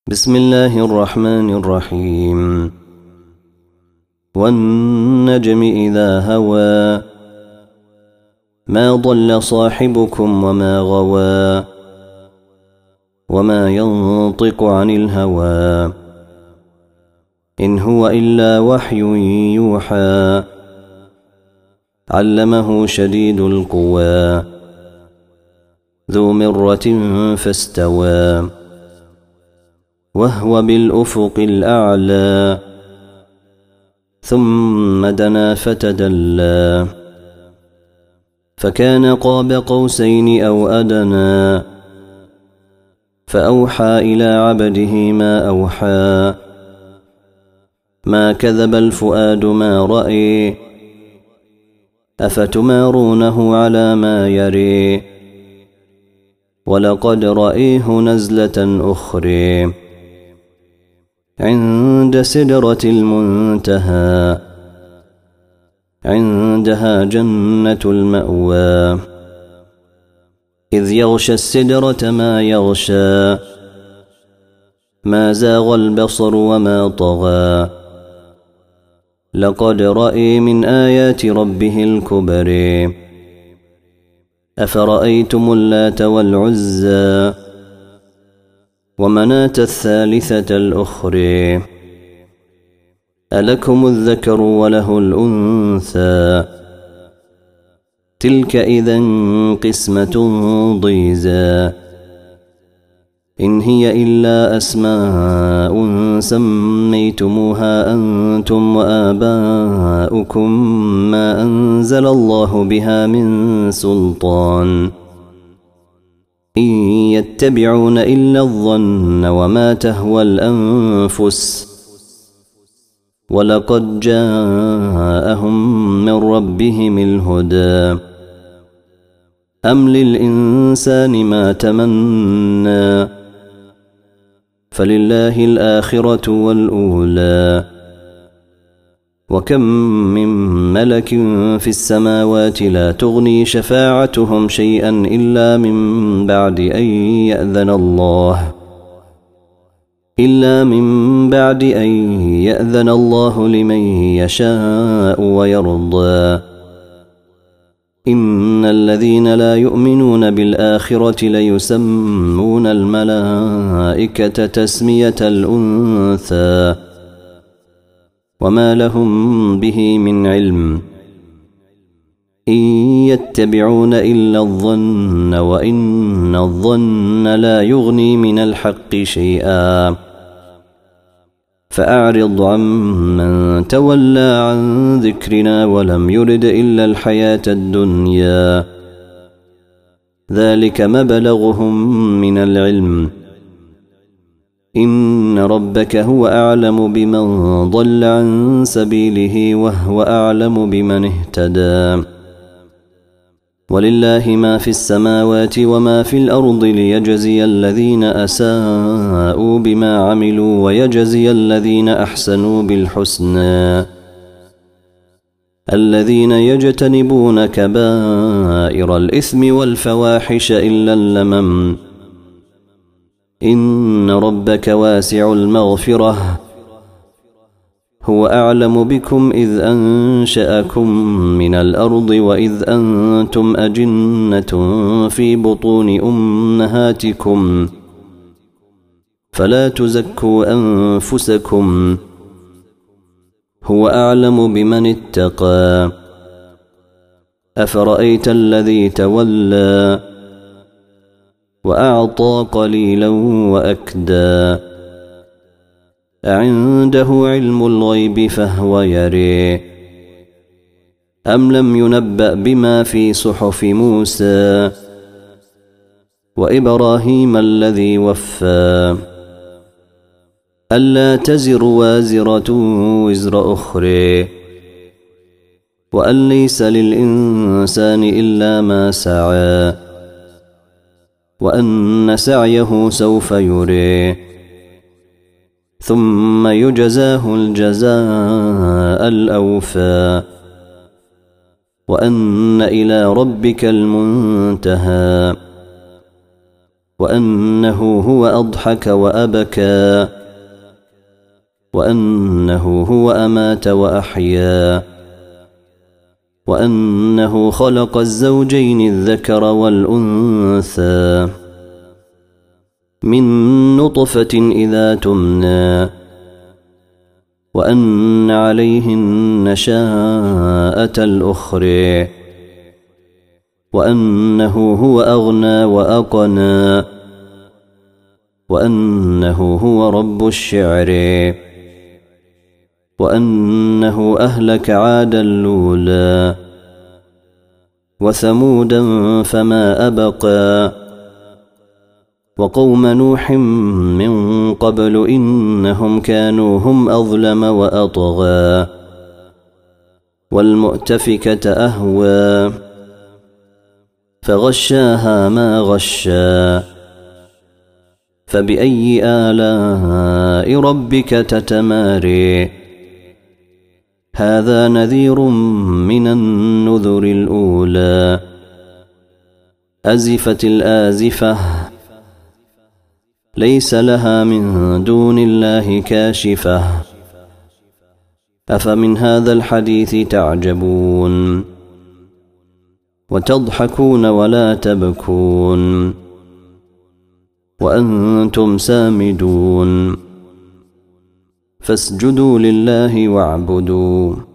بسم الله الرحمن الرحيم. والنجم إذا هوى ما ضل صاحبكم وما غوى وما ينطق عن الهوى إن هو إلا وحي يوحى علمه شديد القوى ذو مرة فاستوى وهو بالأفق الأعلى ثم دنا فتدلى فكان قاب قوسين أو أدنى فأوحى إلى عبده ما أوحى ما كذب الفؤاد ما رأي أفتمارونه على ما يري ولقد رأيه نزلة أخرى عند سدرة المنتهى عندها جنة المأوى إذ يغشى السدرة ما يغشى ما زاغ البصر وما طغى لقد رأى من آيات ربه الكبر أفرأيتم اللات والعزى ومناة الثالثة الأخرى ألكم الذكر وله الأنثى تلك إذا قسمة ضيزى إن هي إلا أسماء سميتموها أنتم وآباؤكم ما أنزل الله بها من سلطان إن يتبعون إلا الظن وما تهوى الأنفس ولقد جاءهم من ربهم الهدى أم للإنسان ما تمنى فلله الآخرة والأولى وكم من ملك في السماوات لا تغني شفاعتهم شيئا إلا من بعد أن يأذن الله لمن يشاء ويرضى إن الذين لا يؤمنون بالآخرة ليسمون الملائكة تسمية الأنثى وما لهم به من علم إن يتبعون إلا الظن وإن الظن لا يغني من الحق شيئا فأعرض عمن تولى عن ذكرنا ولم يرد إلا الحياة الدنيا ذلك مبلغهم من العلم إن ربك هو أعلم بمن ضل عن سبيله وهو أعلم بمن اهتدى ولله ما في السماوات وما في الأرض ليجزي الذين أساءوا بما عملوا ويجزي الذين أحسنوا بالحسنى الذين يجتنبون كبائر الإثم والفواحش إلا اللمم إن ربك واسع المغفرة هو أعلم بكم إذ أنشأكم من الأرض وإذ أنتم أجنة في بطون أمهاتكم فلا تزكوا أنفسكم هو أعلم بمن اتقى أفرأيت الذي تولى وأعطى قليلا وأكدى أعنده علم الغيب فهو يري أم لم ينبأ بما في صحف موسى وإبراهيم الذي وفى ألا تزر وازرة وزر أخرى وأن ليس للإنسان إلا ما سعى وأن سعيه سوف يري ثم يجزاه الجزاء الأوفى وأن إلى ربك المنتهى وأنه هو أضحك وأبكى وأنه هو أمات وأحيا وأنه خلق الزوجين الذكر والأنثى من نطفة إذا تمنى وأن عليه النشاءة الأخرى وأنه هو أغنى وأقنى وأنه هو رب الشعر وأنه أهلك عادا الأولى وثمودا فما أبقى وقوم نوح من قبل إنهم كانوا هم أظلم وأطغى والمؤتفكة أهوى فغشاها ما غشى فبأي آلاء ربك تتماري هذا نذير من النذر الأولى أزفت الآزفة ليس لها من دون الله كاشفة أفمن هذا الحديث تعجبون وتضحكون ولا تبكون وأنتم سامدون فاسجدوا لله واعبدوا